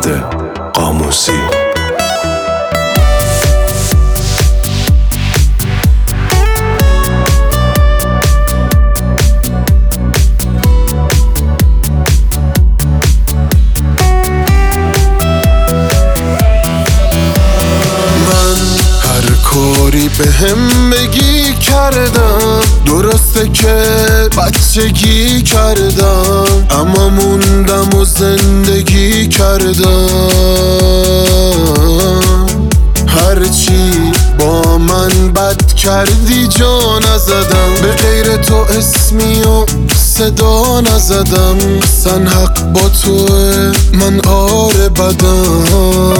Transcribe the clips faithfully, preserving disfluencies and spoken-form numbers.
محمد قاموسی. کاری به هم بگی کردم، درسته که بچگی کردم، اما موندم و زندگی کردم. هرچی با من بد کردی جا نزدم، به غیر تو اسمی و صدا نزدم. اصلا حق با توه، من آره بدم.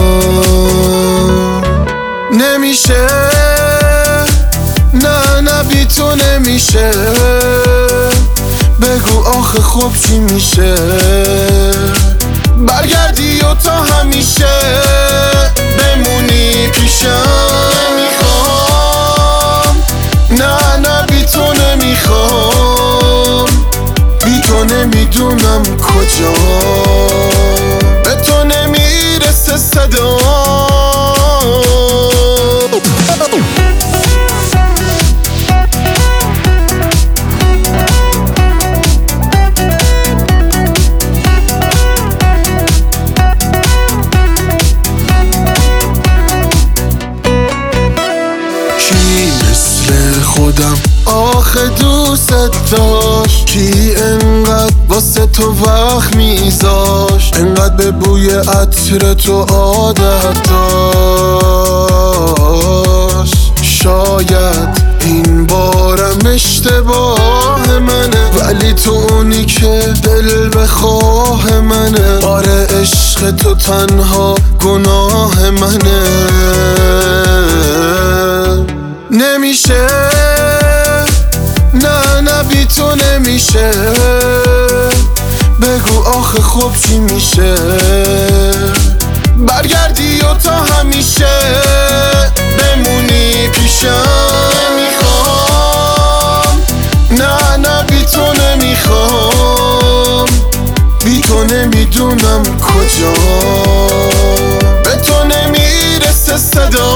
نمیشه، نه نه بی تو نمیشه. بگو آخه خوب چی میشه؟ برگردی و تا همیشه بمونی پیشم. نمیخوام، نه نه بی تو نمیخوام. بی تو نمیدونم کجا، به تو نمیرسه صدا. خودم آخه دوست داشت، کی انقدر واسه تو وقت میذاشت، انقدر به بوی عطر تو عادت داشت. شاید این بارم اشتباه منه، ولی تو اونی که دل بخواه منه. آره عشق تو تنها گناه منه. نمیشه، نه نه بی تو نمیشه. بگو آخه خوب چی میشه؟ برگردی و تا همیشه بمونی پیشم. نمیخوام، نه نه بی تو نمیخوام. بی تو نمیدونم کجا، به تو نمیرسه صدا.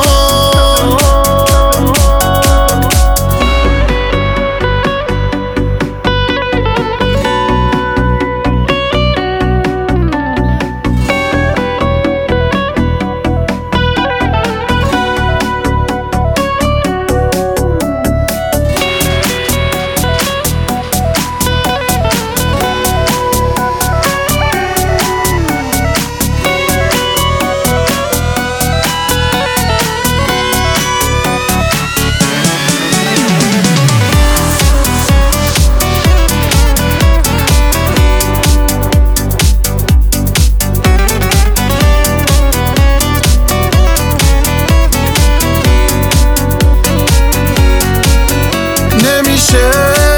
نمیشه،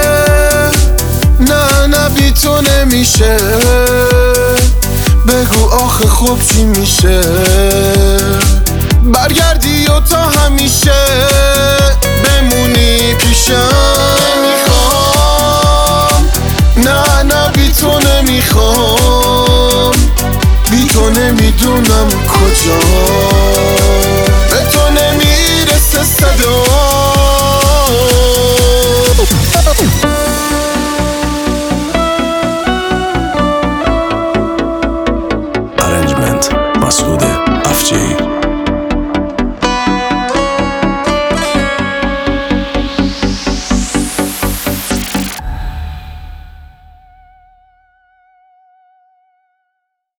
نه نه بی تو نمیشه. بگو آخه خوب چی میشه؟